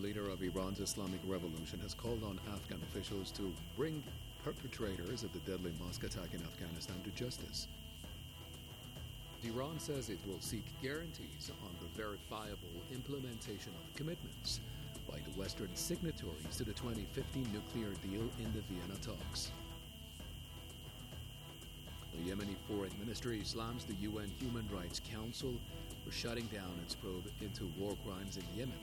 leader of Iran's Islamic Revolution has called on Afghan officials to bring perpetrators of the deadly mosque attack in Afghanistan to justice. Iran says it will seek guarantees on the verifiable implementation of commitments by the Western signatories to the 2015 nuclear deal in the Vienna talks. The Yemeni Foreign Ministry slams the UN Human Rights Council for shutting down its probe into war crimes in Yemen.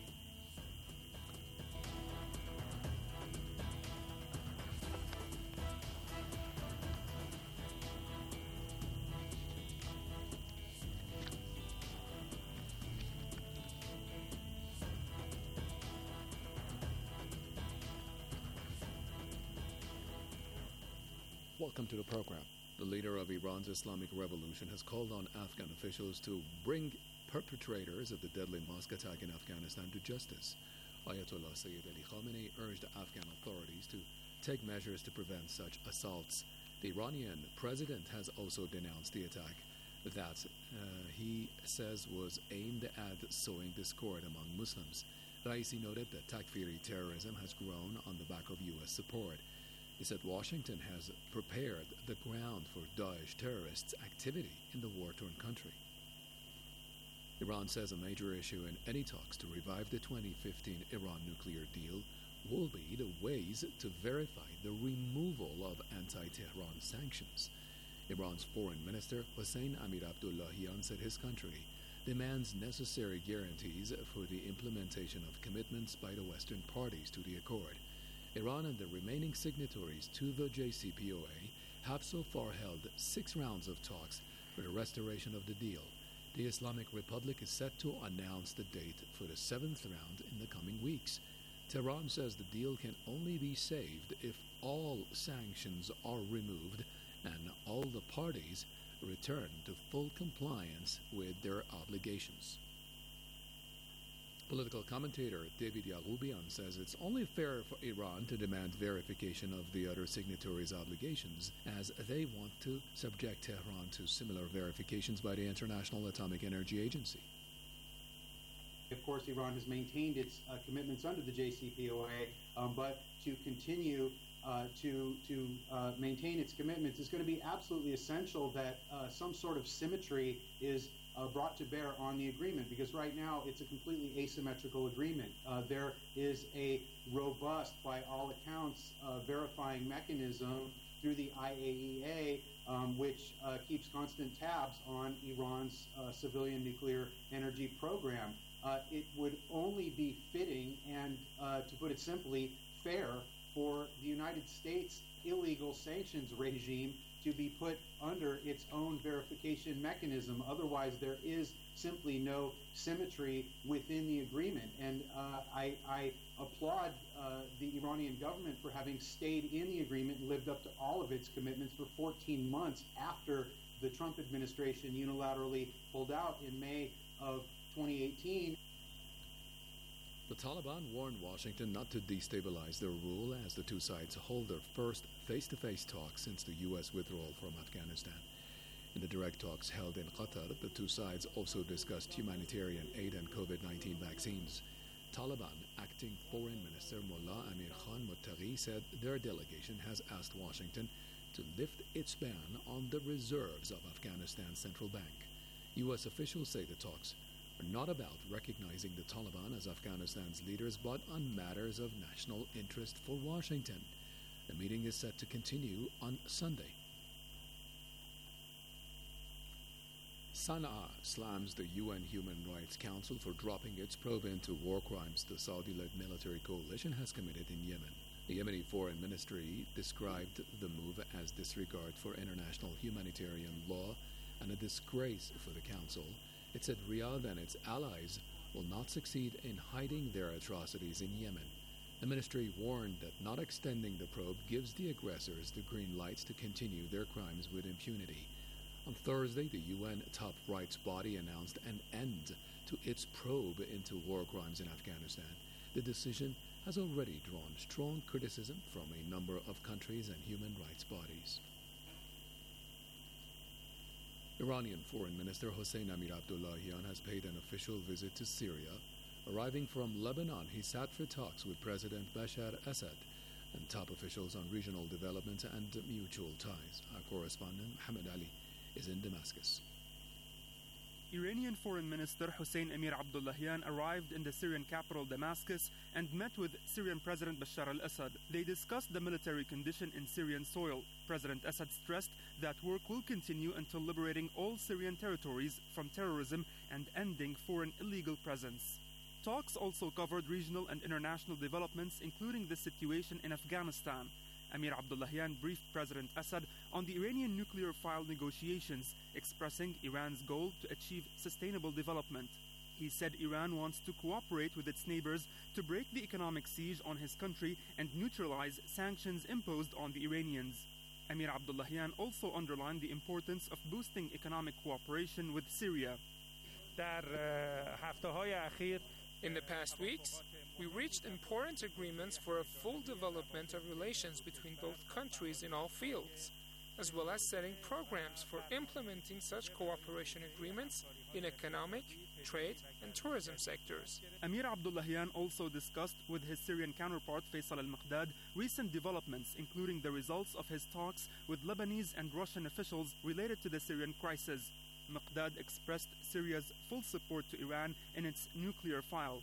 Welcome to the program. The leader of Iran's Islamic Revolution has called on Afghan officials to bring perpetrators of the deadly mosque attack in Afghanistan to justice. Ayatollah Sayyid Ali Khamenei urged Afghan authorities to take measures to prevent such assaults. The Iranian president has also denounced the attack that he says was aimed at sowing discord among Muslims. Raisi noted that Takfiri terrorism has grown on the back of U.S. support. He said Washington has prepared the ground for Daesh terrorists' activity in the war-torn country. Iran says a major issue in any talks to revive the 2015 Iran nuclear deal will be the ways to verify the removal of anti-Tehran sanctions. Iran's foreign minister Hossein Amir-Abdollahian said his country demands necessary guarantees for the implementation of commitments by the Western parties to the accord. Iran and the remaining signatories to the JCPOA have so far held 6 rounds of talks for the restoration of the deal. The Islamic Republic is set to announce the date for the 7th round in the coming weeks. Tehran says the deal can only be saved if all sanctions are removed and all the parties return to full compliance with their obligations. Political commentator David Yaghoubian says it's only fair for Iran to demand verification of the other signatories' obligations, as they want to subject Tehran to similar verifications by the International Atomic Energy Agency. Of course, Iran has maintained its commitments under the JCPOA, but to continue to maintain its commitments, it's going to be absolutely essential that some sort of symmetry is brought to bear on the agreement, because right now it's a completely asymmetrical agreement. There is a robust, by all accounts, verifying mechanism through the IAEA, which keeps constant tabs on Iran's civilian nuclear energy program. It would only be fitting and, to put it simply, fair for the United States illegal sanctions regime to be put under its own verification mechanism. Otherwise, there is simply no symmetry within the agreement. And I applaud the Iranian government for having stayed in the agreement and lived up to all of its commitments for 14 months after the Trump administration unilaterally pulled out in May of 2018. The Taliban warned Washington not to destabilize their rule as the two sides hold their first face-to-face talks since the U.S. withdrawal from Afghanistan. In the direct talks held in Qatar, the two sides also discussed humanitarian aid and COVID-19 vaccines. Taliban Acting Foreign Minister Mullah Amir Khan Muttaqi said their delegation has asked Washington to lift its ban on the reserves of Afghanistan's central bank. U.S. officials say the talks are not about recognizing the Taliban as Afghanistan's leaders, but on matters of national interest for Washington. The meeting is set to continue on Sunday. Sana'a slams the UN Human Rights Council for dropping its probe into war crimes the Saudi-led military coalition has committed in Yemen. The Yemeni Foreign Ministry described the move as disregard for international humanitarian law and a disgrace for the Council. It said Riyadh and its allies will not succeed in hiding their atrocities in Yemen. The ministry warned that not extending the probe gives the aggressors the green lights to continue their crimes with impunity. On Thursday, the UN top rights body announced an end to its probe into war crimes in Afghanistan. The decision has already drawn strong criticism from a number of countries and human rights bodies. Iranian Foreign Minister Hossein Amir-Abdollahian has paid an official visit to Syria, Arriving from Lebanon, he sat for talks with President Bashar Assad and top officials on regional development and mutual ties. Our correspondent, Mohammed Ali, is in Damascus. Iranian Foreign Minister Hossein Amir Abdullahian arrived in the Syrian capital Damascus and met with Syrian President Bashar al-Assad. They discussed the military condition in Syrian soil. President Assad stressed that work will continue until liberating all Syrian territories from terrorism and ending foreign illegal presence. Talks also covered regional and international developments, including the situation in Afghanistan. Amir Abdullahian briefed President Assad on the Iranian nuclear file negotiations, expressing Iran's goal to achieve sustainable development. He said Iran wants to cooperate with its neighbors to break the economic siege on his country and neutralize sanctions imposed on the Iranians. Amir Abdullahian also underlined the importance of boosting economic cooperation with Syria. In the past weeks, we reached important agreements for a full development of relations between both countries in all fields, as well as setting programs for implementing such cooperation agreements in economic, trade, and tourism sectors. Amir Abdullahian also discussed with his Syrian counterpart Faisal al-Muqdad recent developments, including the results of his talks with Lebanese and Russian officials related to the Syrian crisis. Muqdad expressed Syria's full support to Iran in its nuclear file.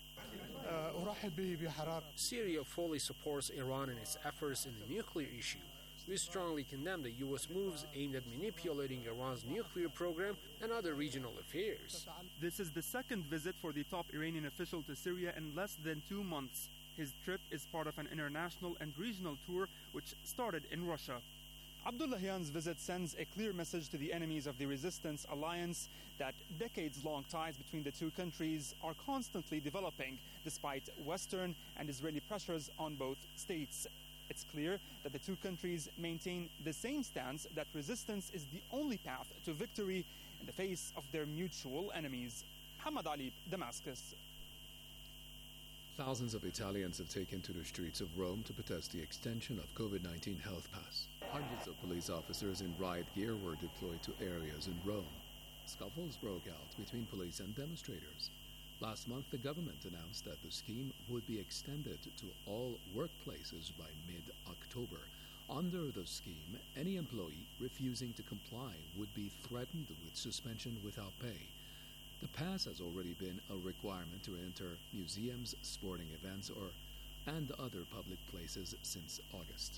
Syria fully supports Iran in its efforts in the nuclear issue. We strongly condemn the U.S. moves aimed at manipulating Iran's nuclear program and other regional affairs. This is the second visit for the top Iranian official to Syria in less than 2 months. His trip is part of an international and regional tour which started in Russia. Abdullahian's visit sends a clear message to the enemies of the resistance alliance that decades-long ties between the two countries are constantly developing despite Western and Israeli pressures on both states. It's clear that the two countries maintain the same stance that resistance is the only path to victory in the face of their mutual enemies. Muhammad Ali, Damascus. Thousands of Italians have taken to the streets of Rome to protest the extension of COVID-19 health pass. Hundreds of police officers in riot gear were deployed to areas in Rome. Scuffles broke out between police and demonstrators. Last month, the government announced that the scheme would be extended to all workplaces by mid-October. Under the scheme, any employee refusing to comply would be threatened with suspension without pay. The pass has already been a requirement to enter museums, sporting events, and other public places since August.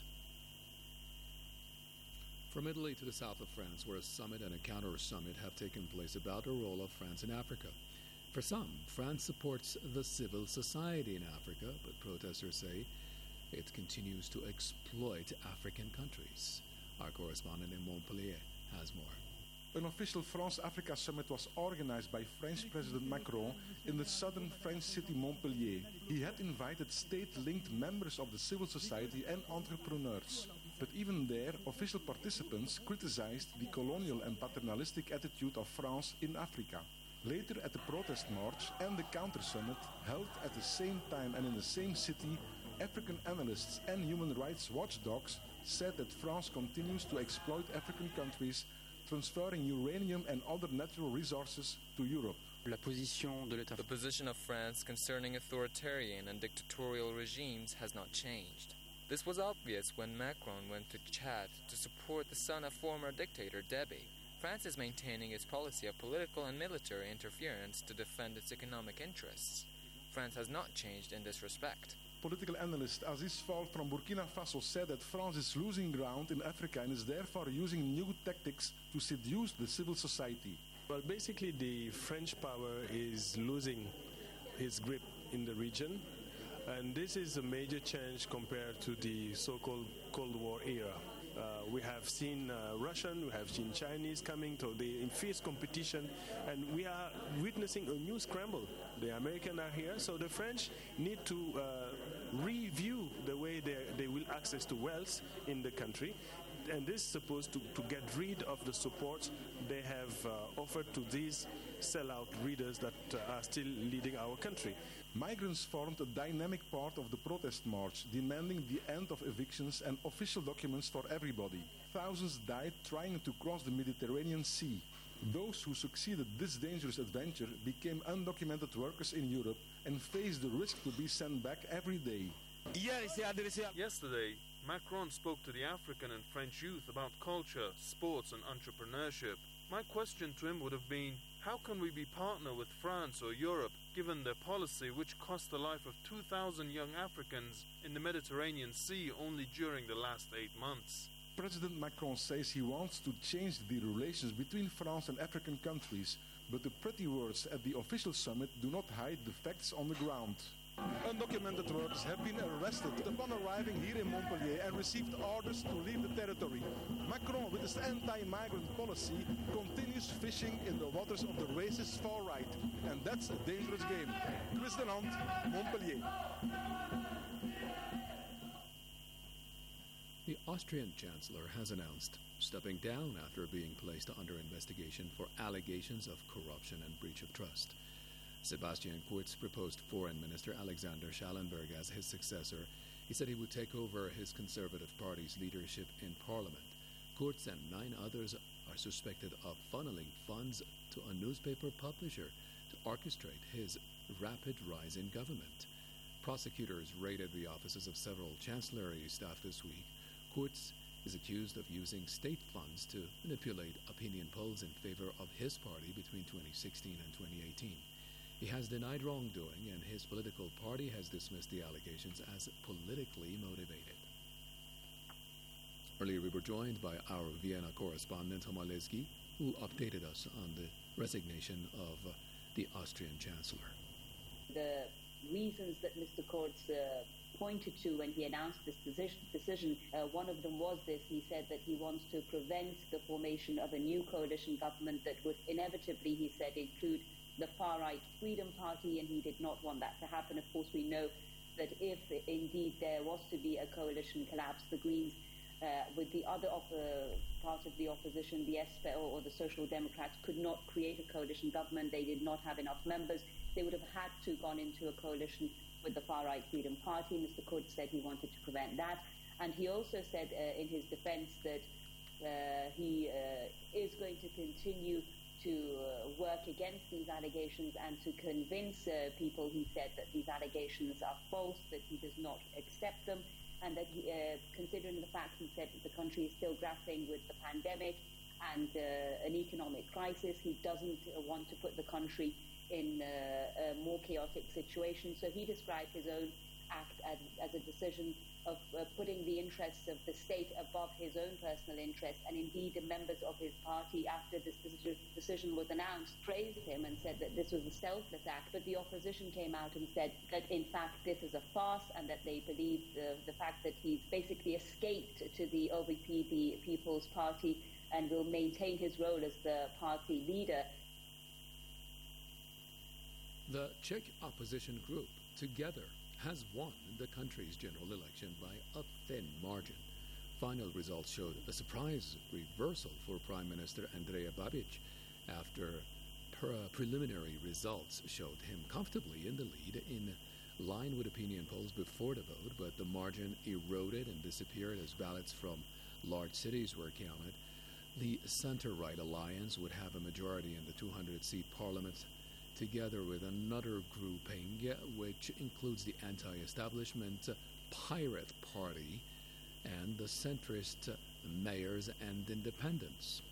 From Italy to the south of France, where a summit and a counter-summit have taken place about the role of France in Africa. For some, France supports the civil society in Africa, but protesters say it continues to exploit African countries. Our correspondent in Montpellier has more. An official France-Africa summit was organized by French President Macron in the southern French city Montpellier. He had invited state-linked members of the civil society and entrepreneurs. But even there, official participants criticized the colonial and paternalistic attitude of France in Africa. Later, at the protest march and the counter-summit, held at the same time and in the same city, African analysts and human rights watchdogs said that France continues to exploit African countries, transferring uranium and other natural resources to Europe. The position of France concerning authoritarian and dictatorial regimes has not changed. This was obvious when Macron went to Chad to support the son of former dictator Déby. France is maintaining its policy of political and military interference to defend its economic interests. France has not changed in this respect. Political analyst Aziz Fall from Burkina Faso said that France is losing ground in Africa and is therefore using new tactics to seduce the civil society. Well, basically the French power is losing its grip in the region, and this is a major change compared to the so-called Cold War era. We have seen Russian, we have seen Chinese coming to the fierce competition, and we are witnessing a new scramble. The Americans are here, so the French need to review the way they will access to wealth in the country, and this is supposed to get rid of the support they have offered to these sellout leaders that are still leading our country. Migrants formed a dynamic part of the protest march, demanding the end of evictions and official documents for everybody. Thousands died trying to cross the Mediterranean Sea. Those who succeeded this dangerous adventure became undocumented workers in Europe and faced the risk to be sent back every day. Yesterday, Macron spoke to the African and French youth about culture, sports and entrepreneurship. My question to him would have been, how can we be partner with France or Europe given their policy which cost the life of 2,000 young Africans in the Mediterranean Sea only during the last 8 months? President Macron says he wants to change the relations between France and African countries, but the pretty words at the official summit do not hide the facts on the ground. Undocumented workers have been arrested upon arriving here in Montpellier and received orders to leave the territory. Macron, with his anti-migrant policy, continues fishing in the waters of the racist far right, and that's a dangerous game. Chris Delant, Montpellier. The Austrian Chancellor has announced stepping down after being placed under investigation for allegations of corruption and breach of trust. Sebastian Kurz proposed Foreign Minister Alexander Schallenberg as his successor. He said he would take over his Conservative Party's leadership in Parliament. Kurz and 9 others are suspected of funneling funds to a newspaper publisher to orchestrate his rapid rise in government. Prosecutors raided the offices of several chancellery staff this week. Kurz is accused of using state funds to manipulate opinion polls in favor of his party between 2016 and 2018. He has denied wrongdoing, and his political party has dismissed the allegations as politically motivated. Earlier, we were joined by our Vienna correspondent, Homa Lesgi, who updated us on the resignation of the Austrian Chancellor. The reasons that Mr. Kurz pointed to when he announced this decision, one of them was this. He said that he wants to prevent the formation of a new coalition government that would inevitably, he said, include the far-right Freedom Party, and he did not want that to happen. Of course, we know that if indeed there was to be a coalition collapse, the Greens, with the other part of the opposition, the SPÖ or the Social Democrats, could not create a coalition government. They did not have enough members. They would have had to gone into a coalition with the far-right Freedom Party. Mr. Kurz said he wanted to prevent that. And he also said in his defense that he is going to continue to work against these allegations and to convince people, he said, that these allegations are false, that he does not accept them, and that he, considering the fact, he said, that the country is still grappling with the pandemic and an economic crisis, he doesn't want to put the country in a more chaotic situation. So he described his own act as a decision of putting the interests of the state above his own personal interests. And indeed, the members of his party, after this decision was announced, praised him and said that this was a selfless act. But the opposition came out and said that, in fact, this is a farce, and that they believe the fact that he's basically escaped to the OVP, the People's Party, and will maintain his role as the party leader. The Czech opposition group, Together, has won the country's general election by a thin margin. Final results showed a surprise reversal for Prime Minister Andrej Babiš after preliminary results showed him comfortably in the lead, in line with opinion polls before the vote, but the margin eroded and disappeared as ballots from large cities were counted. The center-right alliance would have a majority in the 200-seat parliament, together with another grouping, which includes the anti-establishment Pirate Party and the centrist Mayors and Independents.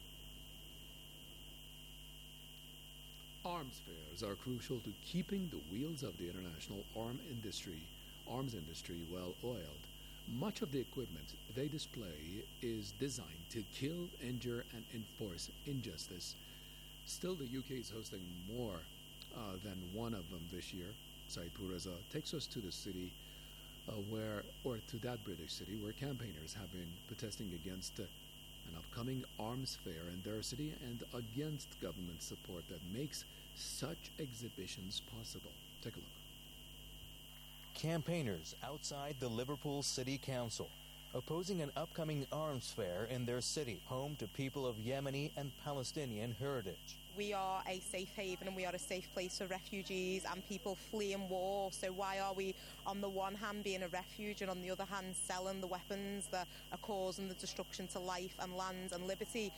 Arms fairs are crucial to keeping the wheels of the international arms industry well oiled. Much of the equipment they display is designed to kill, injure, and enforce injustice. Still, the UK is hosting more than one of them this year. Said Puraza takes us to the city to that British city where campaigners have been protesting against an upcoming arms fair in their city and against government support that makes such exhibitions possible. Take a look. Campaigners outside the Liverpool City Council, opposing an upcoming arms fair in their city, home to people of Yemeni and Palestinian heritage. We are a safe haven and we are a safe place for refugees and people fleeing war. So why are we, on the one hand, being a refuge and on the other hand, selling the weapons that are causing the destruction to life and land and liberty?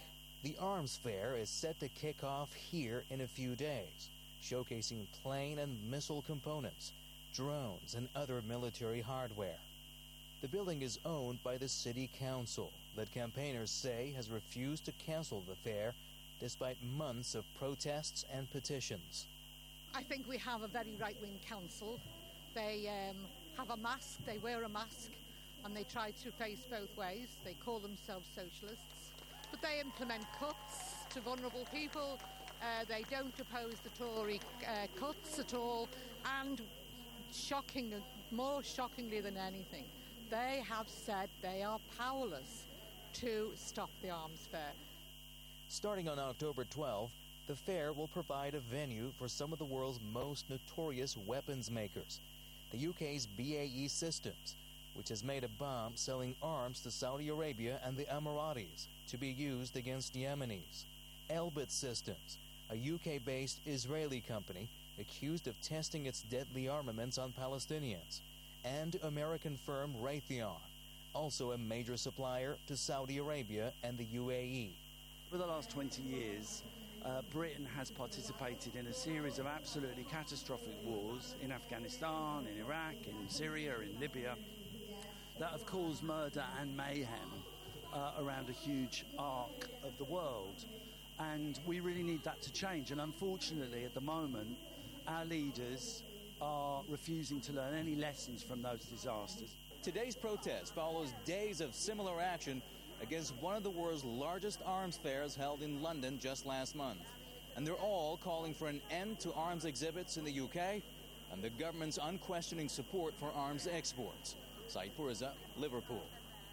The arms fair is set to kick off here in a few days, showcasing plane and missile components, drones, and other military hardware. The building is owned by the city council that campaigners say has refused to cancel the fair despite months of protests and petitions. I think we have a very right-wing council. They have a mask, they wear a mask, and they try to face both ways. They call themselves socialists, but they implement cuts to vulnerable people. They don't oppose the Tory cuts at all, and more shockingly than anything, they have said they are powerless to stop the arms fair. Starting on October 12, the fair will provide a venue for some of the world's most notorious weapons makers. The UK's BAE Systems, which has made a bomb selling arms to Saudi Arabia and the Emiratis to be used against Yemenis. Elbit Systems, a UK-based Israeli company accused of testing its deadly armaments on Palestinians. And American firm Raytheon, also a major supplier to Saudi Arabia and the UAE. For the last 20 years, Britain has participated in a series of absolutely catastrophic wars in Afghanistan, in Iraq, in Syria, in Libya, that have caused murder and mayhem around a huge arc of the world. And we really need that to change. And unfortunately, at the moment, our leaders are refusing to learn any lessons from those disasters. Today's protest follows days of similar action against one of the world's largest arms fairs held in London just last month. And they're all calling for an end to arms exhibits in the UK and the government's unquestioning support for arms exports. Said Purza, Liverpool.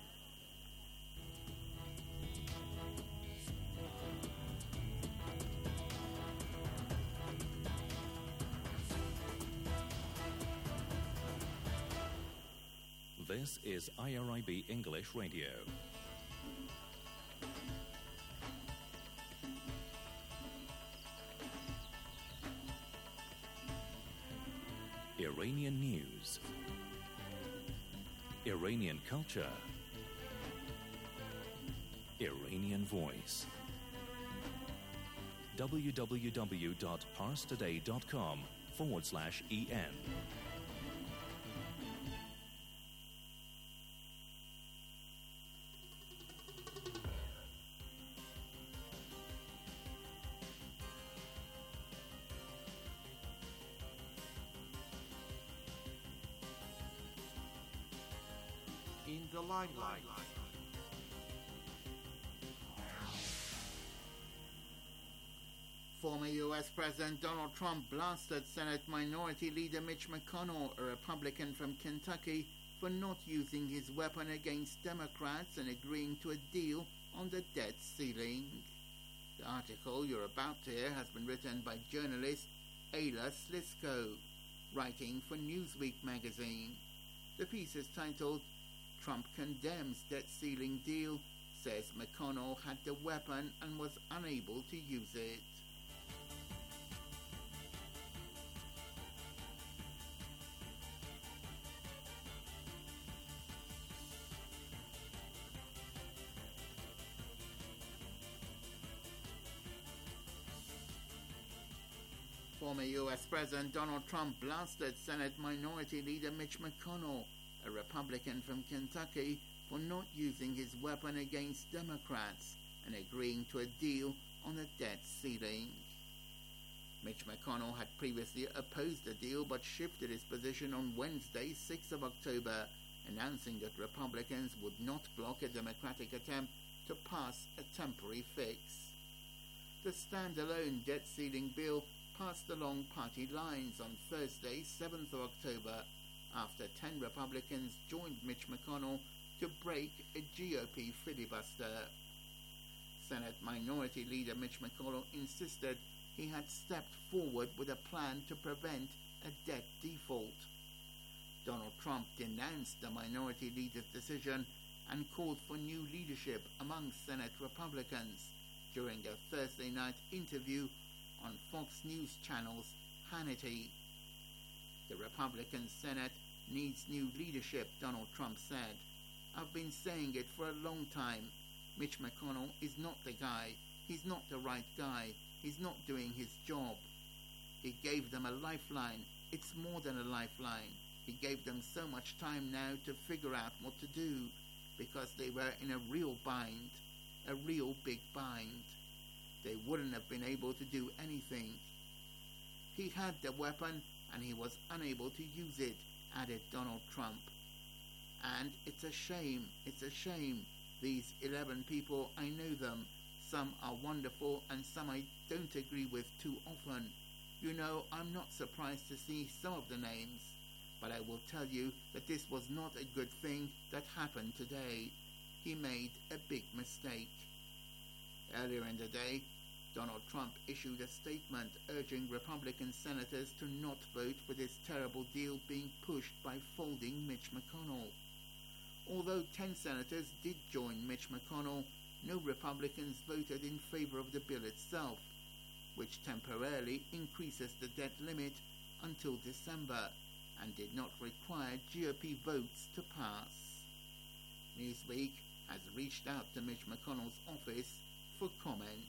This is IRIB English Radio. Iranian news, Iranian culture, Iranian voice. www.parstoday.com/EN. In the limelight. Former U.S. President Donald Trump blasted Senate Minority Leader Mitch McConnell, a Republican from Kentucky, for not using his weapon against Democrats and agreeing to a deal on the debt ceiling. The article you're about to hear has been written by journalist Ayla Slisko, writing for Newsweek magazine. The piece is titled Trump Condemns Debt Ceiling Deal, says McConnell had the weapon and was unable to use it. Former U.S. President Donald Trump blasted Senate Minority Leader Mitch McConnell, a Republican from Kentucky, for not using his weapon against Democrats and agreeing to a deal on the debt ceiling. Mitch McConnell had previously opposed the deal but shifted his position on Wednesday, 6th of October, announcing that Republicans would not block a Democratic attempt to pass a temporary fix. The standalone debt ceiling bill passed along party lines on Thursday, 7th of October, after 10 Republicans joined Mitch McConnell to break a GOP filibuster. Senate Minority Leader Mitch McConnell insisted he had stepped forward with a plan to prevent a debt default. Donald Trump denounced the Minority Leader's decision and called for new leadership among Senate Republicans during a Thursday night interview on Fox News Channel's Hannity. The Republican Senate needs new leadership, Donald Trump said. I've been saying it for a long time. Mitch McConnell is not the guy. He's not the right guy. He's not doing his job. He gave them a lifeline. It's more than a lifeline. He gave them so much time now to figure out what to do, because they were in a real bind, a real big bind. They wouldn't have been able to do anything. He had the weapon and he was unable to use it, added Donald Trump. And it's a shame. These 11 people, I know them. Some are wonderful and some I don't agree with too often. You know, I'm not surprised to see some of the names. But I will tell you that this was not a good thing that happened today. He made a big mistake. Earlier in the day, Donald Trump issued a statement urging Republican senators to not vote for this terrible deal being pushed by folding Mitch McConnell. Although 10 senators did join Mitch McConnell, no Republicans voted in favor of the bill itself, which temporarily increases the debt limit until December and did not require GOP votes to pass. Newsweek has reached out to Mitch McConnell's office for comment.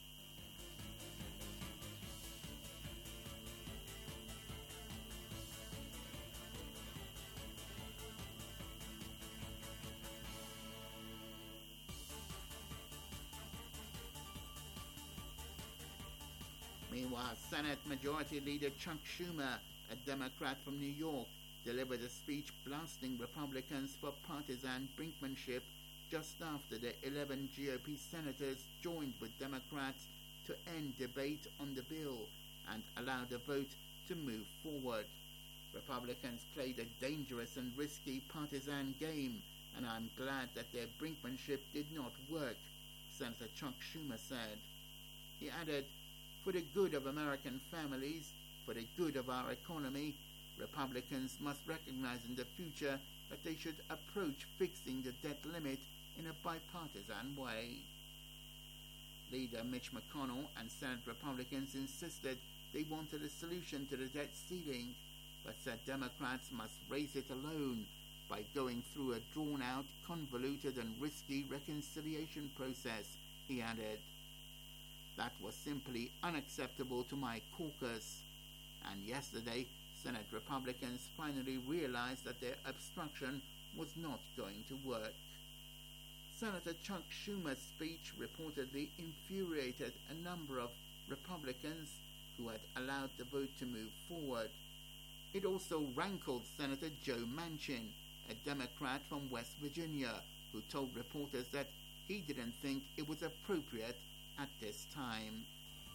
Meanwhile, Senate Majority Leader Chuck Schumer, a Democrat from New York, delivered a speech blasting Republicans for partisan brinkmanship just after the 11 GOP senators joined with Democrats to end debate on the bill and allow the vote to move forward. Republicans played a dangerous and risky partisan game, and I'm glad that their brinkmanship did not work, Senator Chuck Schumer said. He added, "For the good of American families, for the good of our economy, Republicans must recognize in the future that they should approach fixing the debt limit in a bipartisan way." Leader Mitch McConnell and Senate Republicans insisted they wanted a solution to the debt ceiling, but said Democrats must raise it alone by going through a drawn-out, convoluted and risky reconciliation process, he added. That was simply unacceptable to my caucus. And yesterday, Senate Republicans finally realized that their obstruction was not going to work. Senator Chuck Schumer's speech reportedly infuriated a number of Republicans who had allowed the vote to move forward. It also rankled Senator Joe Manchin, a Democrat from West Virginia, who told reporters that he didn't think it was appropriate at this time.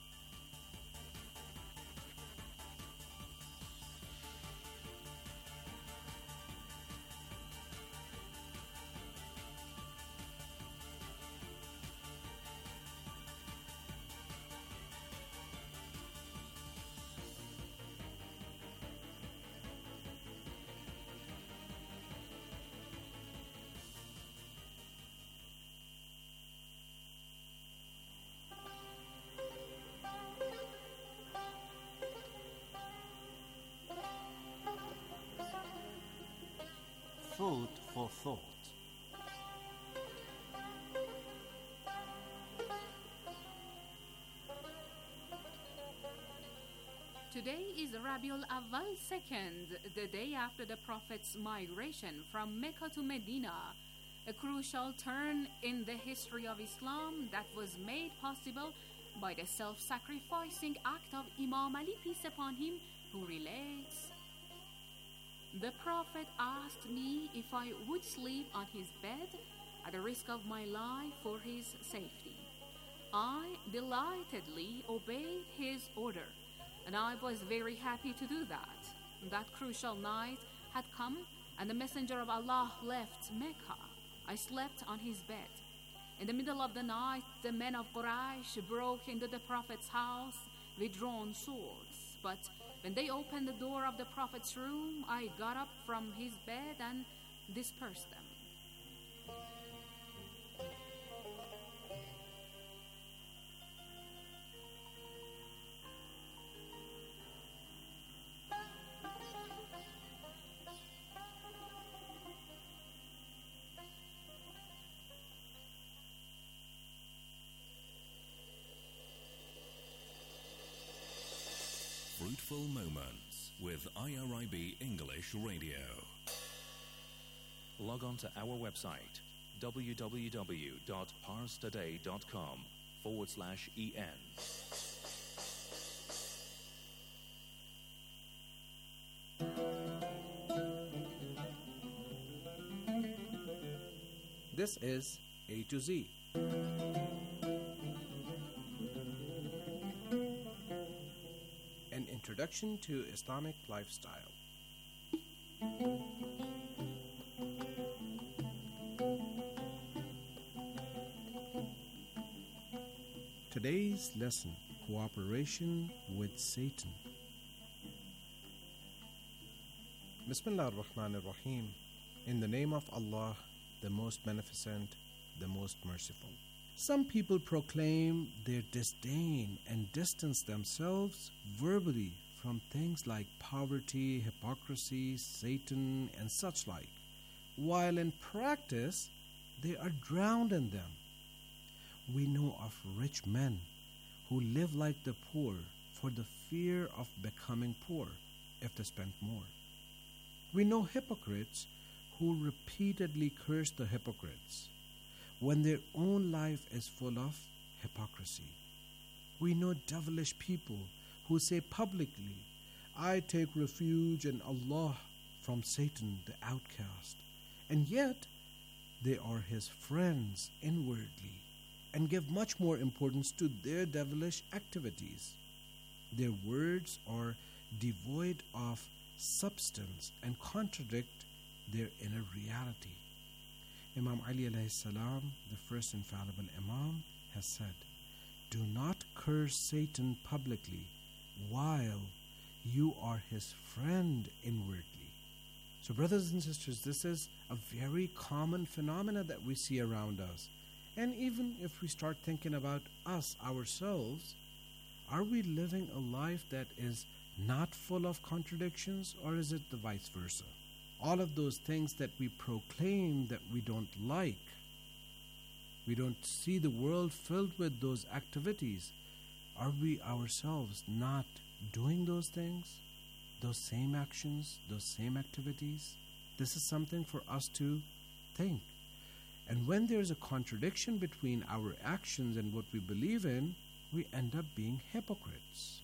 Food for thought. Today is Rabiul Awwal 2nd, the day after the Prophet's migration from Mecca to Medina, a crucial turn in the history of Islam that was made possible by the self-sacrificing act of Imam Ali, peace upon him, who relates, "The Prophet asked me if I would sleep on his bed at the risk of my life for his safety. I delightedly obeyed his order, and I was very happy to do that. That crucial night had come, and the Messenger of Allah left Mecca. I slept on his bed. In the middle of the night, the men of Quraysh broke into the Prophet's house with drawn swords. But when they opened the door of the Prophet's room, I got up from his bed and dispersed them." Fruitful Moments with IRIB English Radio. Log on to our website www.parstoday.com/en. This is A to Z. An introduction to Islamic lifestyle. Today's lesson, cooperation with Satan. Bismillah ar-Rahman ar-Rahim. In the name of Allah, the most beneficent, the most merciful. Some people proclaim their disdain and distance themselves verbally from things like poverty, hypocrisy, Satan, and such like, while in practice they are drowned in them. We know of rich men who live like the poor for the fear of becoming poor if they spent more. We know hypocrites who repeatedly curse the hypocrites when their own life is full of hypocrisy. We know devilish people who say publicly, "I take refuge in Allah from Satan the outcast," and yet they are his friends inwardly and give much more importance to their devilish activities. Their words are devoid of substance and contradict their inner reality. Imam Ali alayhi salam, the first infallible Imam, has said, "Do not curse Satan publicly while you are his friend inwardly." So brothers and sisters, this is a very common phenomena that we see around us. And even if we start thinking about us, ourselves, are we living a life that is not full of contradictions, or is it the vice versa? All of those things that we proclaim that we don't like, we don't see the world filled with those activities. Are we ourselves not doing those things, those same actions, those same activities? This is something for us to think. And when there's a contradiction between our actions and what we believe in, we end up being hypocrites.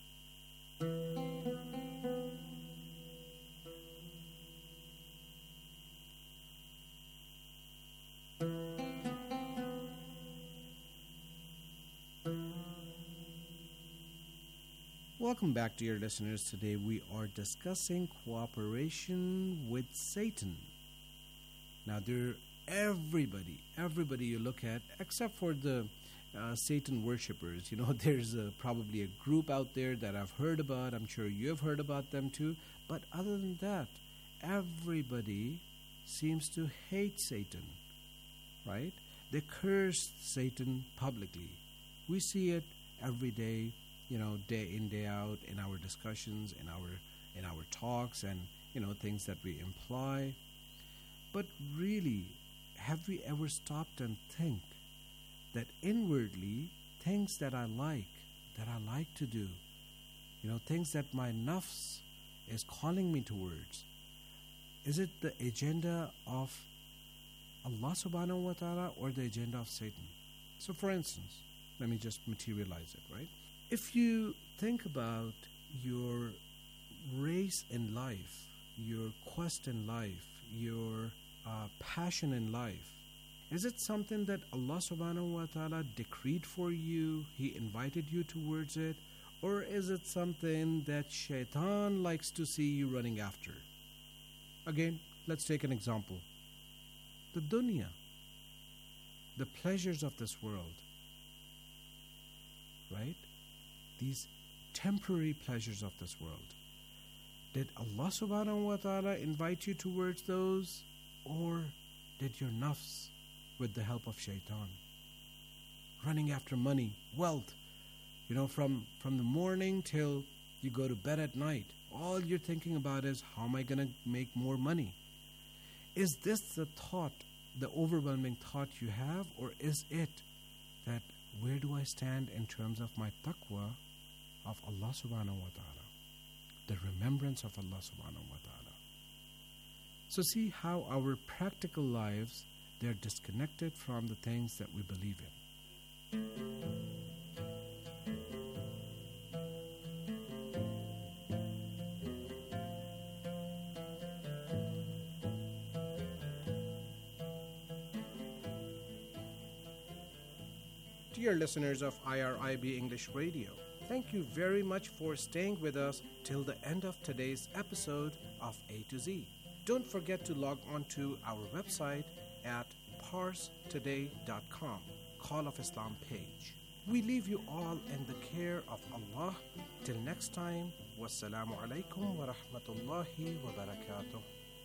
Welcome back, dear listeners. Today we are discussing cooperation with Satan. Now, everybody you look at, except for the Satan worshippers, there's probably a group out there that I've heard about. I'm sure you have heard about them too. But other than that, everybody seems to hate Satan, right? They curse Satan publicly. We see it every day, day in, day out, in our discussions, in our talks, and things that we imply. But really, have we ever stopped and think that inwardly, things that I like to do, things that my nafs is calling me towards, is it the agenda of Allah subhanahu wa ta'ala or the agenda of Satan? So for instance, let me just materialize it, right? If you think about your race in life, your quest in life, your passion in life, is it something that Allah subhanahu wa ta'ala decreed for you, He invited you towards it, or is it something that shaitan likes to see you running after? Again, let's take an example. The dunya, the pleasures of this world, right? These temporary pleasures of this world. Did Allah subhanahu wa ta'ala invite you towards those, or did your nafs, with the help of shaitan, running after money, wealth, from the morning till you go to bed at night, all you're thinking about is, how am I going to make more money? Is this the thought, the overwhelming thought you have, or is it that, where do I stand in terms of my taqwa of Allah subhanahu wa ta'ala? the remembrance of Allah subhanahu wa ta'ala. So see how our practical lives, they're disconnected from the things that we believe in. Dear listeners of IRIB English Radio, thank you very much for staying with us till the end of today's episode of A to Z. Don't forget to log on to our website at parstoday.com, Call of Islam page. We leave you all in the care of Allah. Till next time, wassalamu alaikum wa rahmatullahi wa barakatuh.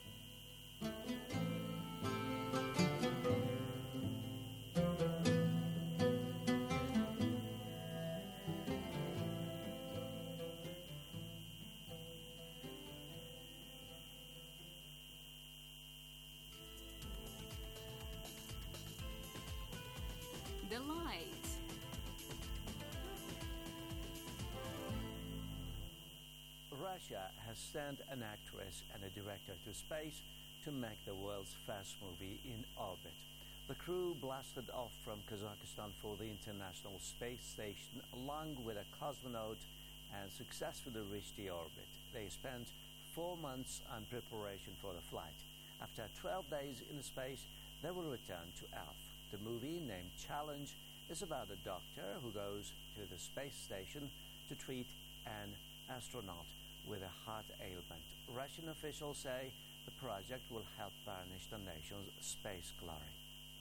The light. Russia has sent an actress and a director to space to make the world's first movie in orbit. The crew blasted off from Kazakhstan for the International Space Station along with a cosmonaut and successfully reached the orbit. They spent 4 months on preparation for the flight. After 12 days in space, they will return to Earth. The movie, named Challenge, is about a doctor who goes to the space station to treat an astronaut with a heart ailment. Russian officials say the project will help burnish the nation's space glory.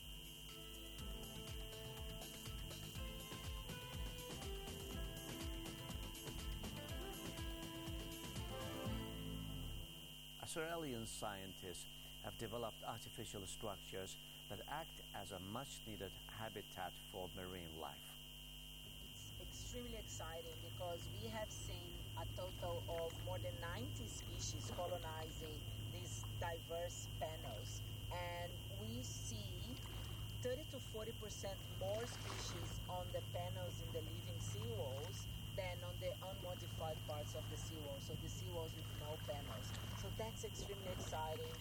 Australian scientists have developed artificial structures that act as a much-needed habitat for marine life. It's extremely exciting because we have seen a total of more than 90 species colonizing these diverse panels, and we see 30 to 40% more species on the panels in the living seawalls than on the unmodified parts of the seawall, so the seawalls with no panels. So that's extremely exciting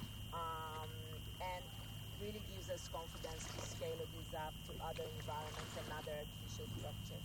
and really gives us confidence to scale this up to other environments and other artificial structures.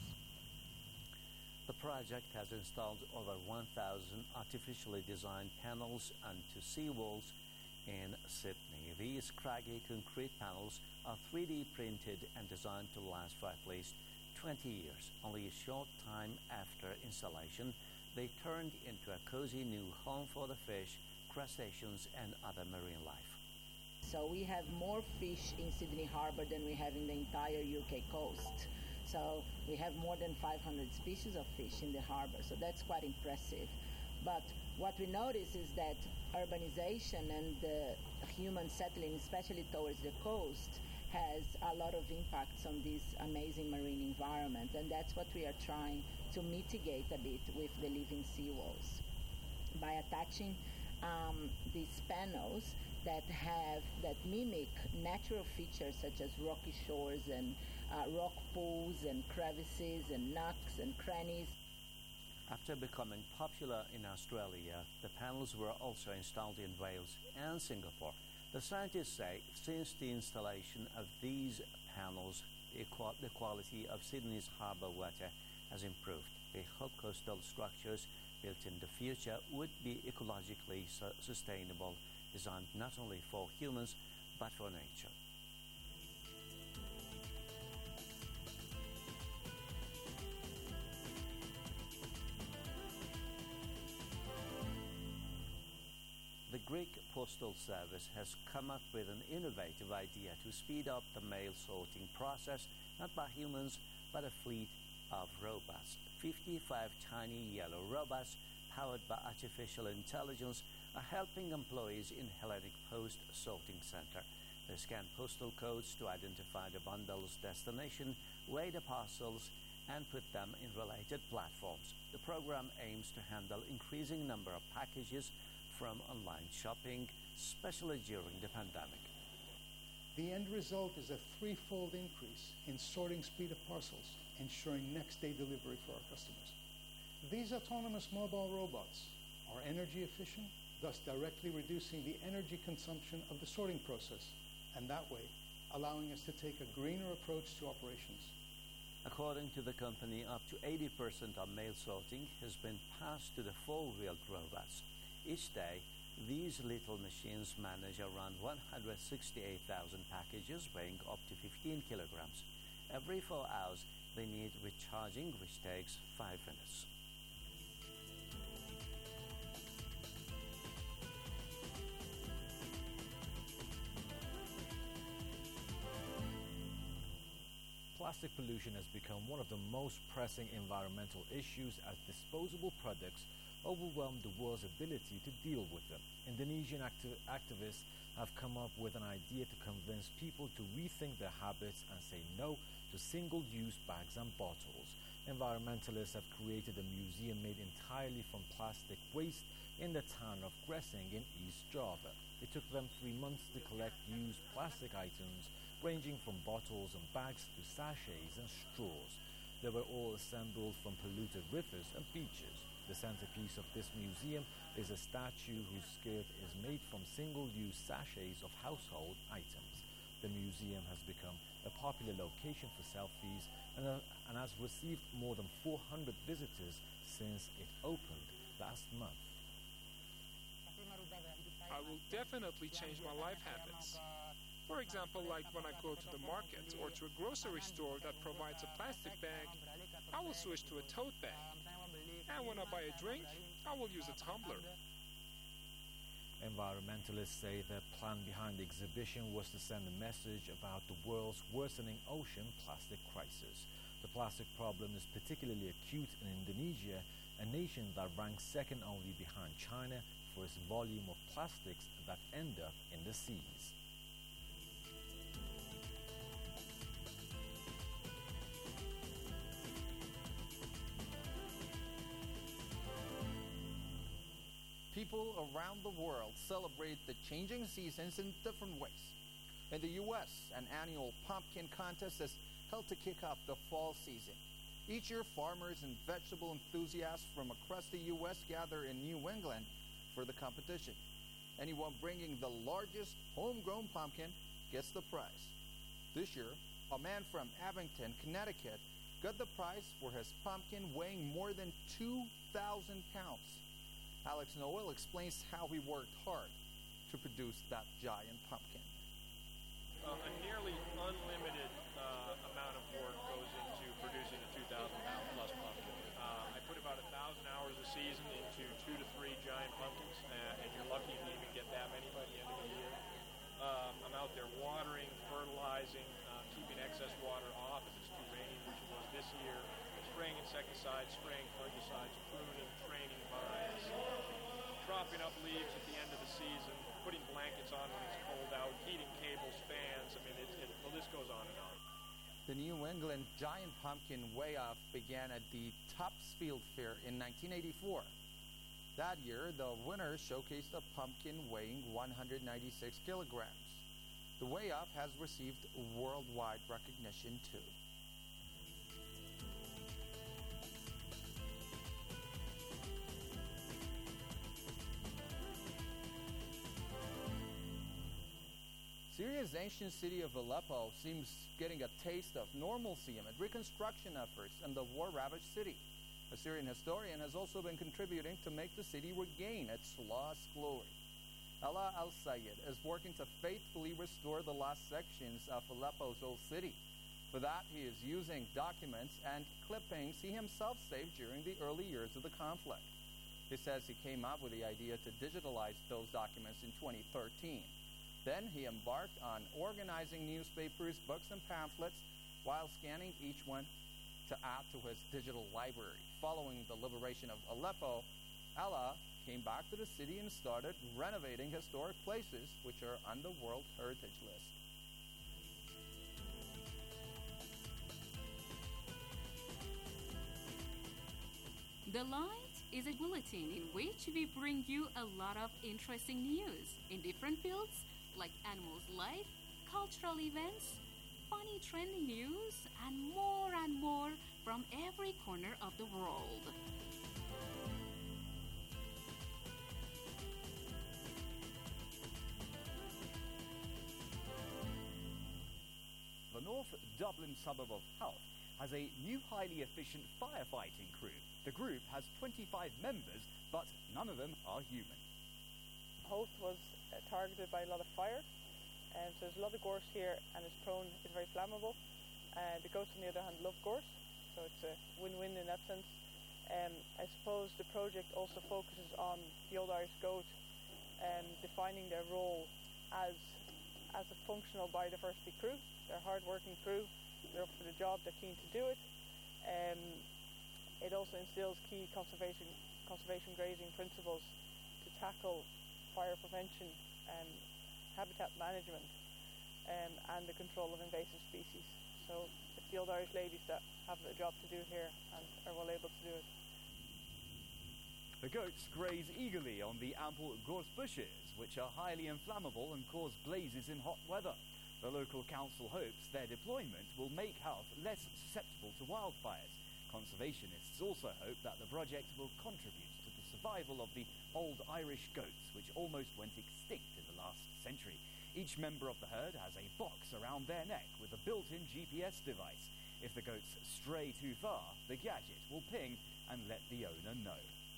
The project has installed over 1,000 artificially designed panels onto seawalls in Sydney. These craggy concrete panels are 3D printed and designed to last for at least 20 years. Only a short time after installation, they turned into a cozy new home for the fish, crustaceans, and other marine life. So we have more fish in Sydney Harbour than we have in the entire UK coast. So we have more than 500 species of fish in the harbour, so that's quite impressive. But what we notice is that urbanization and the human settling, especially towards the coast, has a lot of impacts on this amazing marine environment, and that's what we are trying to mitigate a bit with the living seawalls. By attaching these panels that mimic natural features such as rocky shores and rock pools and crevices and nooks and crannies. After becoming popular in Australia, the panels were also installed in Wales and Singapore. The scientists say since the installation of these panels, the quality of Sydney's harbour water has improved. They hope coastal structures built in the future would be ecologically sustainable, designed not only for humans but for nature. The Greek Postal Service has come up with an innovative idea to speed up the mail sorting process, not by humans, but a fleet of robots. 55 tiny yellow robots powered by artificial intelligence are helping employees in Hellenic Post Sorting Center. They scan postal codes to identify the bundle's destination, weigh the parcels, and put them in related platforms. The program aims to handle increasing number of packages from online shopping, especially during the pandemic. The end result is a threefold increase in sorting speed of parcels, ensuring next-day delivery for our customers. These autonomous mobile robots are energy efficient, thus directly reducing the energy consumption of the sorting process, and that way allowing us to take a greener approach to operations. According to the company, up to 80% of mail sorting has been passed to the four-wheeled robots. Each day, these little machines manage around 168,000 packages weighing up to 15 kilograms. Every 4 hours, they need recharging, which takes 5 minutes. Plastic pollution has become one of the most pressing environmental issues as disposable products overwhelm the world's ability to deal with them. Indonesian activists have come up with an idea to convince people to rethink their habits and say no to single-use bags and bottles. Environmentalists have created a museum made entirely from plastic waste in the town of Gresing in East Java. It took them 3 months to collect used plastic items ranging from bottles and bags to sachets and straws. They were all assembled from polluted rivers and beaches. The centerpiece of this museum is a statue whose skirt is made from single-use sachets of household items. The museum has become a popular location for selfies and has received more than 400 visitors since it opened last month. I will definitely change my life habits. For example, like when I go to the market or to a grocery store that provides a plastic bag, I will switch to a tote bag. And when I buy a drink, I will use a tumbler. Environmentalists say their plan behind the exhibition was to send a message about the world's worsening ocean plastic crisis. The plastic problem is particularly acute in Indonesia, a nation that ranks second only behind China for its volume of plastics that end up in the seas. People around the world celebrate the changing seasons in different ways. In the U.S., an annual pumpkin contest is held to kick off the fall season. Each year, farmers and vegetable enthusiasts from across the U.S. gather in New England for the competition. Anyone bringing the largest homegrown pumpkin gets the prize. This year, a man from Abington, Connecticut, got the prize for his pumpkin weighing more than 2,000 pounds. Alex Noel explains how he worked hard to produce that giant pumpkin. A nearly unlimited amount of work goes into producing a 2,000-pound plus pumpkin. I put about 1,000 hours a season into 2 to 3 giant pumpkins, and you're lucky if you even get that many by the end of the year. I'm out there watering, fertilizing, keeping excess water off if it's too rainy, which it was this year, spraying insecticides, spraying fungicides, pruning, training vines, propping up leaves at the end of the season, putting blankets on when it's cold out, heating cables, fans. I mean, the list goes on and on. The New England Giant Pumpkin Weigh-Off began at the Topsfield Fair in 1984. That year, the winner showcased a pumpkin weighing 196 kilograms. The Weigh-Off has received worldwide recognition too. Syria's ancient city of Aleppo seems getting a taste of normalcy amid reconstruction efforts in the war-ravaged city. A Syrian historian has also been contributing to make the city regain its lost glory. Ella Al-Sayed is working to faithfully restore the lost sections of Aleppo's old city. For that, he is using documents and clippings he himself saved during the early years of the conflict. He says he came up with the idea to digitalize those documents in 2013. Then he embarked on organizing newspapers, books, and pamphlets while scanning each one to add to his digital library. Following the liberation of Aleppo, Ella came back to the city and started renovating historic places which are on the World Heritage List. The Light is a bulletin in which we bring you a lot of interesting news in different fields like animals' life, cultural events, funny trending news, and more from every corner of the world. North Dublin suburb of Howth has a new highly efficient firefighting crew. The group has 25 members, but none of them are human. Howth was targeted by a lot of fire, so there's a lot of gorse here, and it's very flammable. The goats, on the other hand, love gorse, so it's a win-win in that sense. I suppose the project also focuses on the Old Irish goat, defining their role as a functional biodiversity crew. They're a hard-working crew. They're up for the job. They're keen to do it. It also instills key conservation grazing principles to tackle fire prevention, habitat management, and the control of invasive species. So it's the Old Irish ladies that have a job to do here and are well able to do it. The goats graze eagerly on the ample gorse bushes, which are highly inflammable and cause blazes in hot weather. The local council hopes their deployment will make Howth less susceptible to wildfires. Conservationists also hope that the project will contribute to the survival of the old Irish goats, which almost went extinct in the last century. Each member of the herd has a box around their neck with a built-in GPS device. If the goats stray too far, the gadget will ping and let the owner know.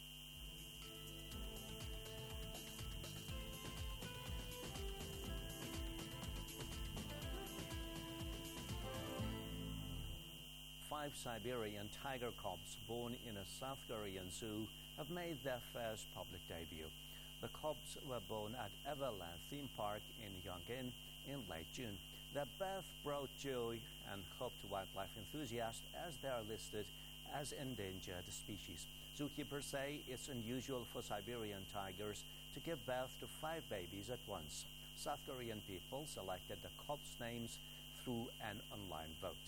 Five Siberian tiger cubs born in a South Korean zoo have made their first public debut. The cubs were born at Everland Theme Park in Yongin in late June. Their birth brought joy and hope to wildlife enthusiasts, as they are listed as endangered species. Zookeepers say it's unusual for Siberian tigers to give birth to 5 babies at once. South Korean people selected the cubs' names through an online vote.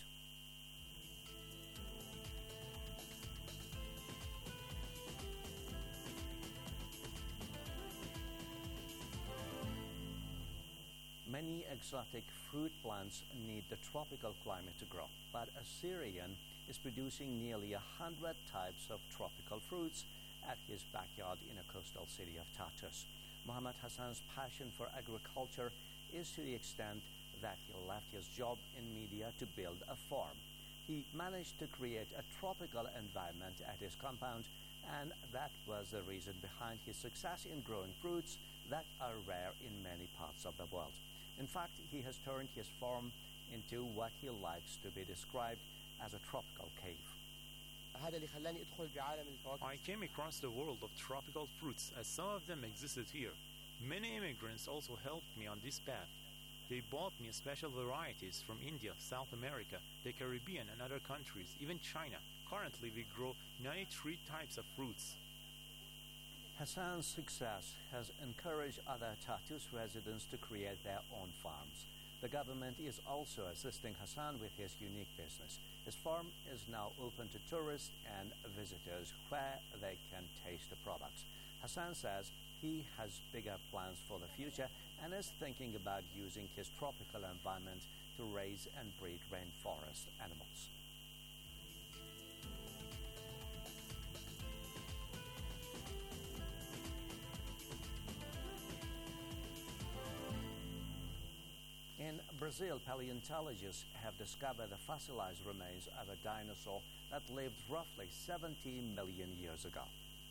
Many exotic fruit plants need the tropical climate to grow, but Assyrian is producing nearly 100 types of tropical fruits at his backyard in a coastal city of Tartus. Mohammed Hassan's passion for agriculture is to the extent that he left his job in media to build a farm. He managed to create a tropical environment at his compound, and that was the reason behind his success in growing fruits that are rare in many parts of the world. In fact, he has turned his farm into what he likes to be described as a tropical cave. I came across the world of tropical fruits as some of them existed here. Many immigrants also helped me on this path. They bought me special varieties from India, South America, the Caribbean and other countries, even China. Currently we grow 93 types of fruits. Hassan's success has encouraged other Tartus residents to create their own farms. The government is also assisting Hassan with his unique business. His farm is now open to tourists and visitors where they can taste the products. Hassan says he has bigger plans for the future and is thinking about using his tropical environment to raise and breed rainforest animals. In Brazil, paleontologists have discovered the fossilized remains of a dinosaur that lived roughly 17 million years ago.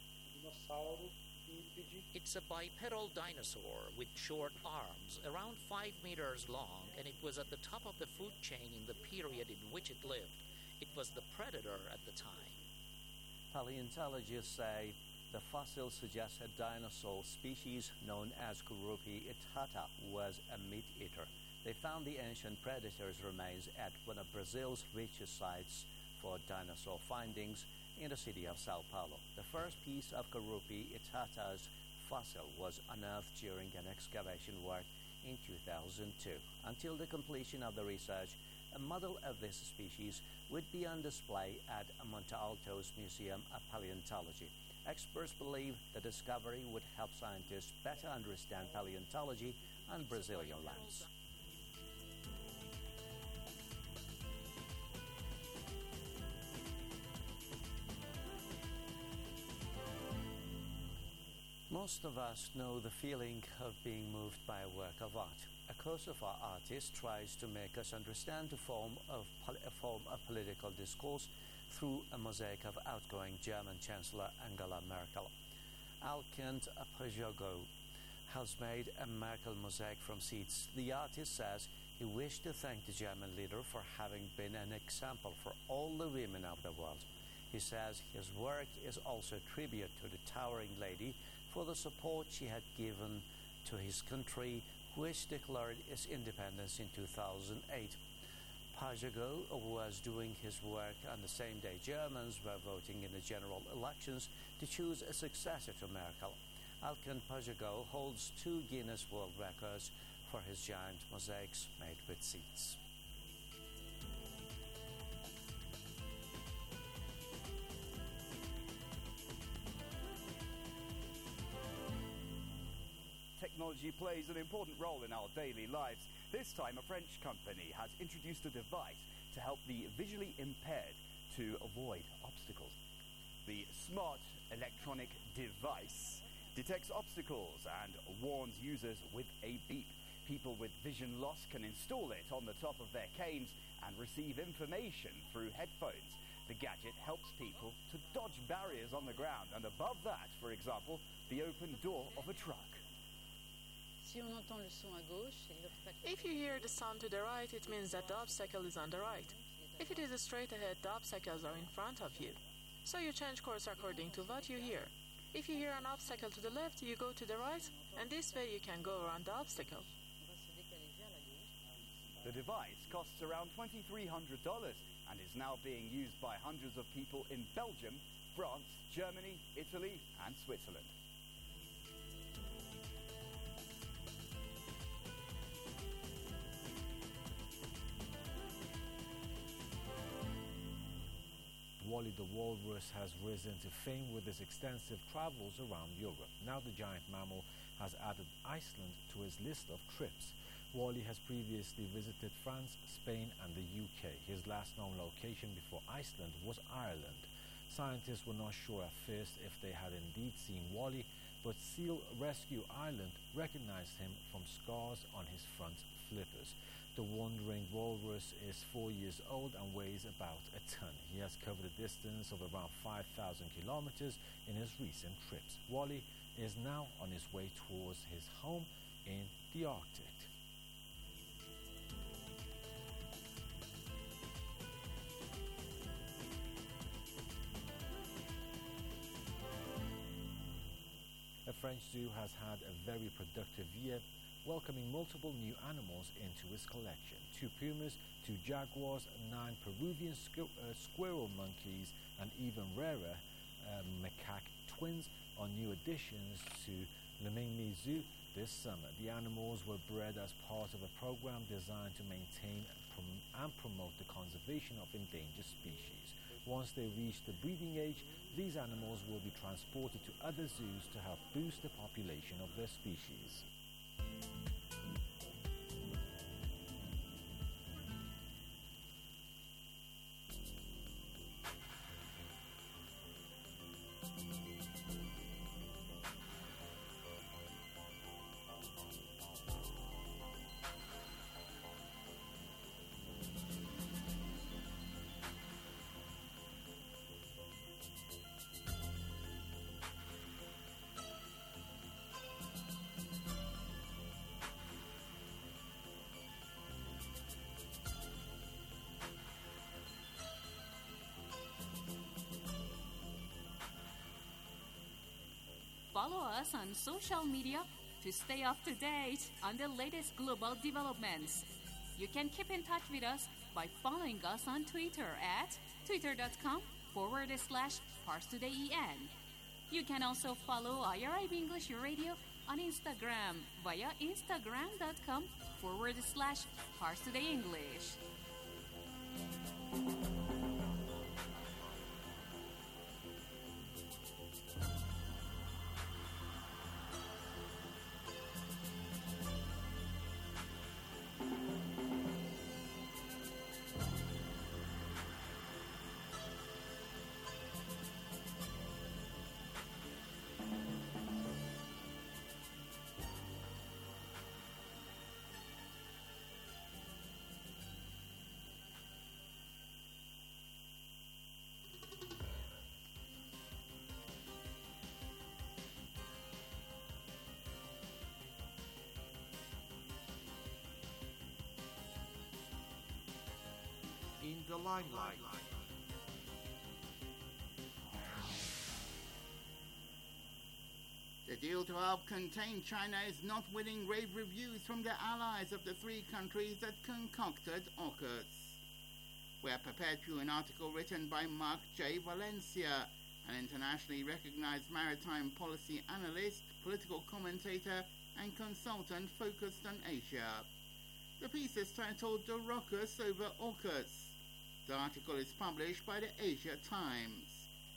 It's a bipedal dinosaur with short arms, around 5 meters long, and it was at the top of the food chain in the period in which it lived. It was the predator at the time. Paleontologists say the fossil suggests a dinosaur species known as Kurupi itata was a meat-eater. They found the ancient predator's remains at one of Brazil's richest sites for dinosaur findings in the city of Sao Paulo. The first piece of Kurupi itata's fossil was unearthed during an excavation work in 2002. Until the completion of the research, a model of this species would be on display at Monte Alto's Museum of Paleontology. Experts believe the discovery would help scientists better understand paleontology on Brazilian lands. Most of us know the feeling of being moved by a work of art. A Kosovar artist tries to make us understand the form of political discourse through a mosaic of outgoing German Chancellor Angela Merkel. Alkent Pajogo has made a Merkel mosaic from seeds. The artist says he wished to thank the German leader for having been an example for all the women of the world. He says his work is also a tribute to the towering lady for the support she had given to his country, which declared its independence in 2008. Pajogo was doing his work on the same day Germans were voting in the general elections to choose a successor to Merkel. Alkent Pajogo holds 2 Guinness World Records for his giant mosaics made with seeds. Technology plays an important role in our daily lives. This time, a French company has introduced a device to help the visually impaired to avoid obstacles. The smart electronic device detects obstacles and warns users with a beep. People with vision loss can install it on the top of their canes and receive information through headphones. The gadget helps people to dodge barriers on the ground, and above that, for example, the open door of a truck. If you hear the sound to the right, it means that the obstacle is on the right. If it is straight ahead, the obstacles are in front of you. So you change course according to what you hear. If you hear an obstacle to the left, you go to the right, and this way you can go around the obstacle. The device costs around $2,300 and is now being used by hundreds of people in Belgium, France, Germany, Italy, and Switzerland. Wally the walrus has risen to fame with his extensive travels around Europe. Now the giant mammal has added Iceland to his list of trips. Wally has previously visited France, Spain and the UK. His last known location before Iceland was Ireland. Scientists were not sure at first if they had indeed seen Wally, but Seal Rescue Ireland recognized him from scars on his front flippers. The wandering walrus is 4 years old and weighs about a ton. He has covered a distance of around 5,000 kilometers in his recent trips. Wally is now on his way towards his home in the Arctic. A French zoo has had a very productive year, welcoming multiple new animals into its collection. 2 pumas, 2 jaguars, 9 Peruvian squirrel monkeys, and even rarer macaque twins are new additions to Lemingme Zoo this summer. The animals were bred as part of a program designed to maintain and promote the conservation of endangered species. Once they reach the breeding age, these animals will be transported to other zoos to help boost the population of their species. Follow us on social media to stay up to date on the latest global developments. You can keep in touch with us by following us on Twitter at twitter.com/ParsTodayEN. You can also follow IRIB English Radio on Instagram via instagram.com/ParsTodayEnglish. the limelight. The deal to help contain China is not winning rave reviews from the allies of the three countries that concocted AUKUS. We are prepared to an article written by Mark J. Valencia, an internationally recognized maritime policy analyst, political commentator, and consultant focused on Asia. The piece is titled "The Ruckus Over AUKUS." The article is published by the Asia Times.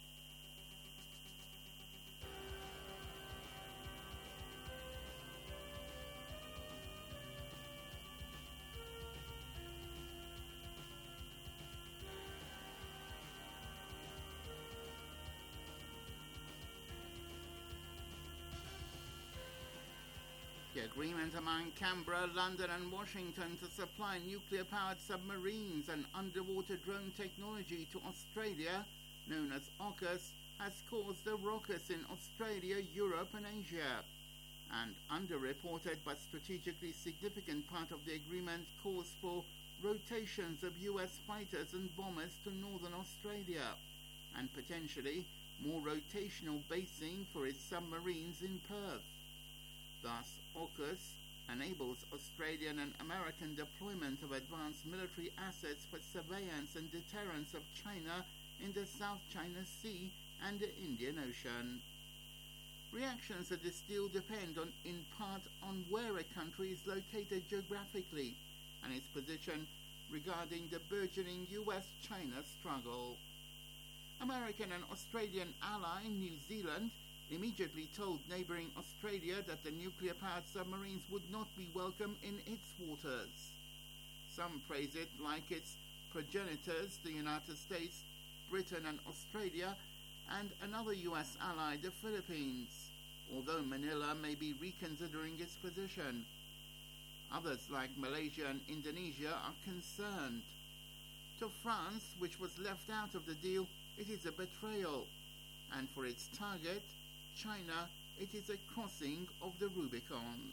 The agreement among Canberra, London and Washington to supply nuclear-powered submarines and underwater drone technology to Australia, known as AUKUS, has caused a ruckus in Australia, Europe and Asia. An underreported but strategically significant part of the agreement calls for rotations of US fighters and bombers to northern Australia, and potentially more rotational basing for its submarines in Perth. Thus, AUKUS enables Australian and American deployment of advanced military assets for surveillance and deterrence of China in the South China Sea and the Indian Ocean. Reactions to this deal depend in part on where a country is located geographically and its position regarding the burgeoning US-China struggle. American and Australian ally New Zealand immediately told neighbouring Australia that the nuclear-powered submarines would not be welcome in its waters. Some praise it like its progenitors, the United States, Britain and Australia, and another US ally, the Philippines, although Manila may be reconsidering its position. Others like Malaysia and Indonesia are concerned. To France, which was left out of the deal, it is a betrayal, and for its target, China, it is a crossing of the Rubicon.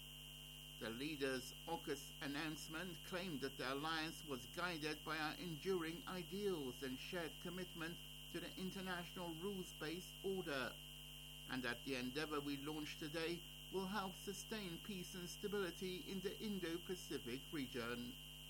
The leader's AUKUS announcement claimed that the alliance was guided by our enduring ideals and shared commitment to the international rules-based order, and that the endeavour we launched today will help sustain peace and stability in the Indo-Pacific region.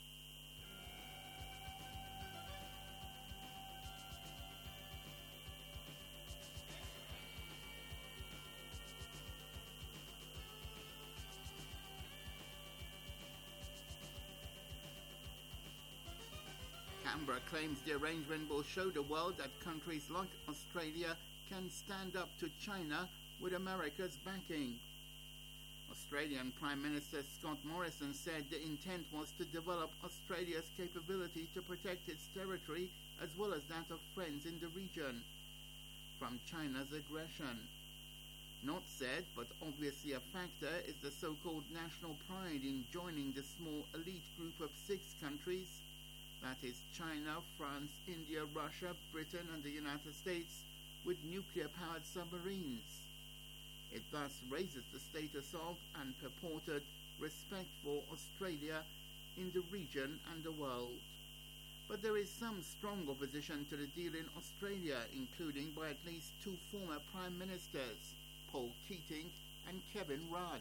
Canberra claims the arrangement will show the world that countries like Australia can stand up to China with America's backing. Australian Prime Minister Scott Morrison said the intent was to develop Australia's capability to protect its territory as well as that of friends in the region from China's aggression. Not said, but obviously a factor, is the so-called national pride in joining the small elite group of 6 countries, that is China, France, India, Russia, Britain and the United States, with nuclear-powered submarines. It thus raises the status of and purported respect for Australia in the region and the world. But there is some strong opposition to the deal in Australia, including by at least 2 former Prime Ministers, Paul Keating and Kevin Rudd.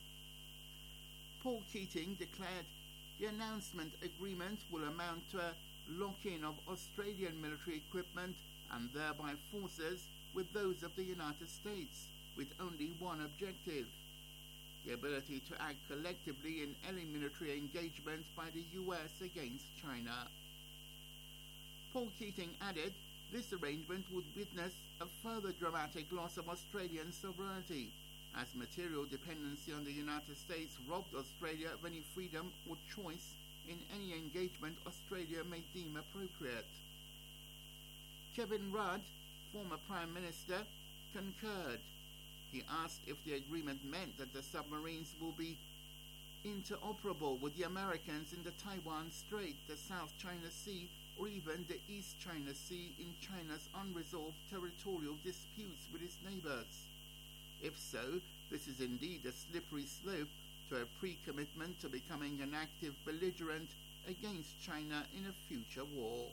Paul Keating declared the announcement agreement will amount to a lock-in of Australian military equipment and thereby forces with those of the United States, with only one objective: the ability to act collectively in any military engagement by the US against China. Paul Keating added this arrangement would witness a further dramatic loss of Australian sovereignty, as material dependency on the United States robbed Australia of any freedom or choice in any engagement Australia may deem appropriate. Kevin Rudd, former Prime Minister, concurred. He asked if the agreement meant that the submarines will be interoperable with the Americans in the Taiwan Strait, the South China Sea, or even the East China Sea in China's unresolved territorial disputes with its neighbours. If so, this is indeed a slippery slope to a pre-commitment to becoming an active belligerent against China in a future war.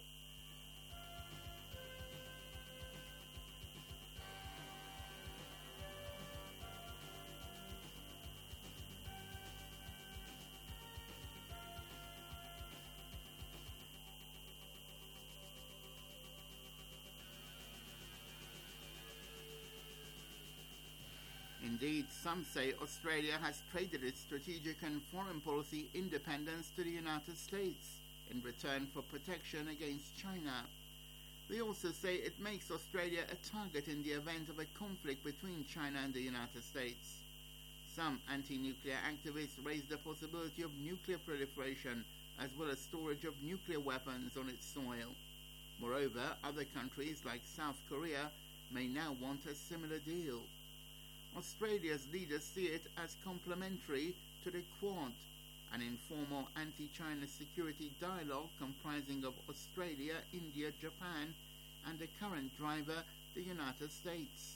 Indeed, some say Australia has traded its strategic and foreign policy independence to the United States in return for protection against China. They also say it makes Australia a target in the event of a conflict between China and the United States. Some anti-nuclear activists raise the possibility of nuclear proliferation as well as storage of nuclear weapons on its soil. Moreover, other countries like South Korea may now want a similar deal. Australia's leaders see it as complementary to the Quad, an informal anti-China security dialogue comprising of Australia, India, Japan, and the current driver, the United States.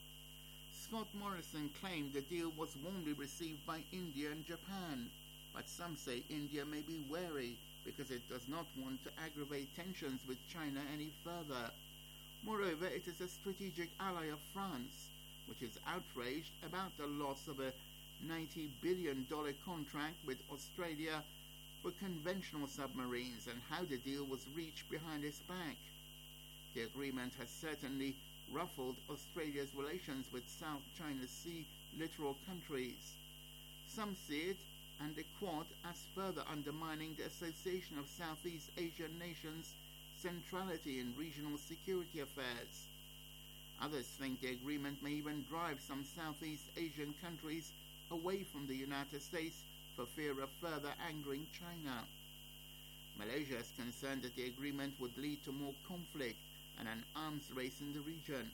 Scott Morrison claimed the deal was warmly received by India and Japan, but some say India may be wary because it does not want to aggravate tensions with China any further. Moreover, it is a strategic ally of France, which is outraged about the loss of a $90 billion contract with Australia for conventional submarines and how the deal was reached behind its back. The agreement has certainly ruffled Australia's relations with South China Sea littoral countries. Some see it and the Quad as further undermining the Association of Southeast Asian Nations' centrality in regional security affairs. Others think the agreement may even drive some Southeast Asian countries away from the United States for fear of further angering China. Malaysia is concerned that the agreement would lead to more conflict and an arms race in the region.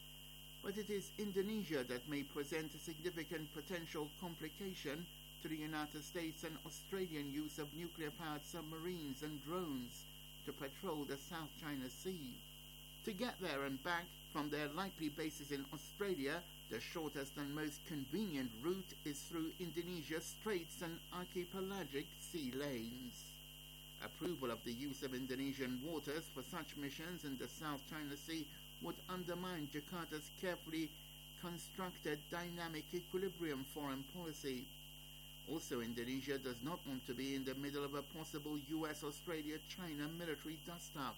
But it is Indonesia that may present a significant potential complication to the United States and Australian use of nuclear-powered submarines and drones to patrol the South China Sea. To get there and back from their likely bases in Australia, the shortest and most convenient route is through Indonesia's straits and archipelagic sea lanes. Approval of the use of Indonesian waters for such missions in the South China Sea would undermine Jakarta's carefully constructed dynamic equilibrium foreign policy. Also, Indonesia does not want to be in the middle of a possible US-Australia-China military dust-up.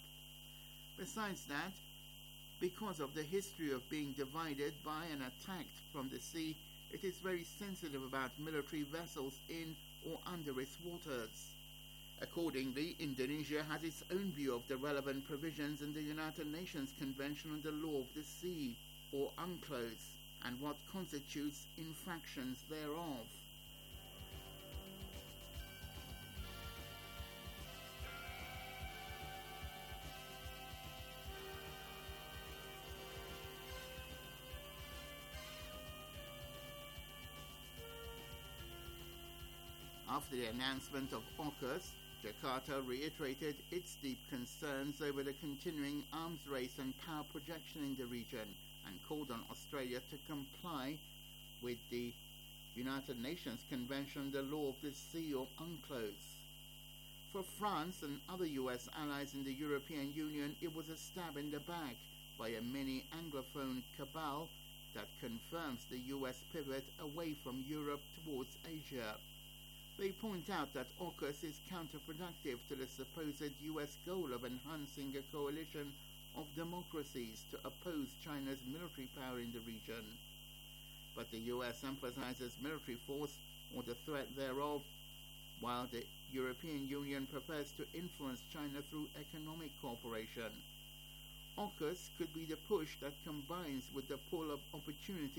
Besides that, because of the history of being divided by and attacked from the sea, it is very sensitive about military vessels in or under its waters. Accordingly, Indonesia has its own view of the relevant provisions in the United Nations Convention on the Law of the Sea, or UNCLOS, and what constitutes infractions thereof. After the announcement of AUKUS, Jakarta reiterated its deep concerns over the continuing arms race and power projection in the region and called on Australia to comply with the United Nations Convention on the Law of the Sea, or UNCLOS. For France and other US allies in the European Union, it was a stab in the back by a mini-Anglophone cabal that confirms the US pivot away from Europe towards Asia. They point out that AUKUS is counterproductive to the supposed US goal of enhancing a coalition of democracies to oppose China's military power in the region. But the US emphasizes military force or the threat thereof, while the European Union prepares to influence China through economic cooperation. AUKUS could be the push that combines with the pull of opportunity